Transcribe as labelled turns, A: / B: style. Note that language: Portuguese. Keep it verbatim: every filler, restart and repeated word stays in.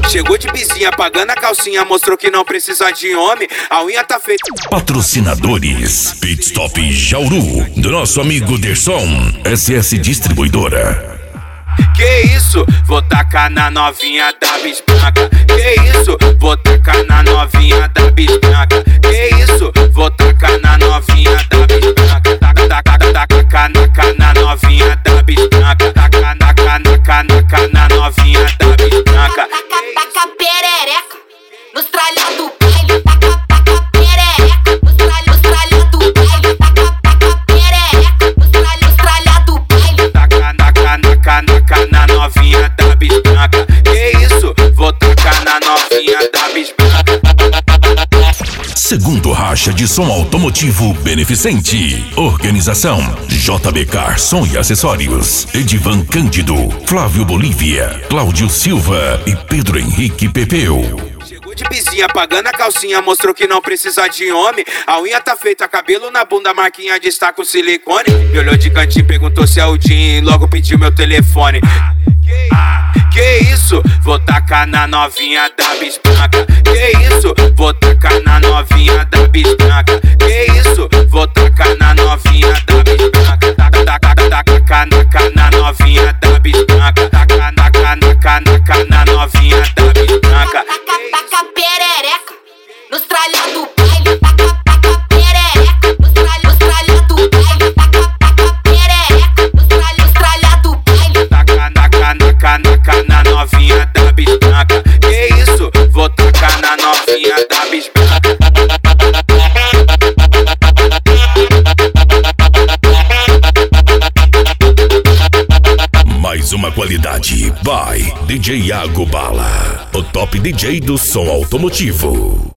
A: Chegou de bizinha, pagando a calcinha, mostrou que não precisa de homem. A unha tá feita.
B: Patrocinadores: Pit Stop Jauru, do nosso amigo Derson, S S Distribuidora.
A: Que isso? Vou tacar na novinha da bispanca. Que isso? Vou tacar na novinha da bispanca. Que isso? Vou tacar na novinha da bispanca. Taca, taca, taca, taca na novinha da bispanca. Taca, taca, taca, taca na novinha da bispanca.
C: Taca, taca, perereca, nos tralha do baile. Taca, taca, perereca, nos tralha, nos tralha do baile. Taca, taca, perereca, nos tralha, nos tralha do baile.
A: Taca, taca, taca, taca na novinha da bispanca. Que isso? Vou tacar na novinha da bispanca.
B: Segundo Racha de Som Automotivo Beneficente. Organização: J B Car Som e Acessórios, Edivan Cândido, Flávio Bolívia, Cláudio Silva e Pedro Henrique Pepeu.
A: Chegou de bizinha, pagando a calcinha, mostrou que não precisa de homem. A unha tá feita, cabelo na bunda, marquinha de estar com silicone. Me olhou de cantinho, perguntou se é o Jim, logo pediu meu telefone. Ah, que isso? Vou tacar na novinha da bispanca. Que isso? Vou tacar na novinha da bispanca. Que isso? Vou tacar na novinha da bispanca. Taca, taca, taca, taca na novinha da bispanca. Taca, taca, taca, taca na novinha da bispanca.
C: Taca, taca, perereca, nos tralha do baile. Taca, taca, perereca, nos tralha, nos tralha do baile. Taca, taca, perereca, nos tralha, nos tralha do baile.
A: Taca, taca, taca, taca na novinha da bispanca. Que isso? Vou tacar na novinha da bispanca.
B: Mais uma qualidade by D J Iago Bala, o top D J do som automotivo.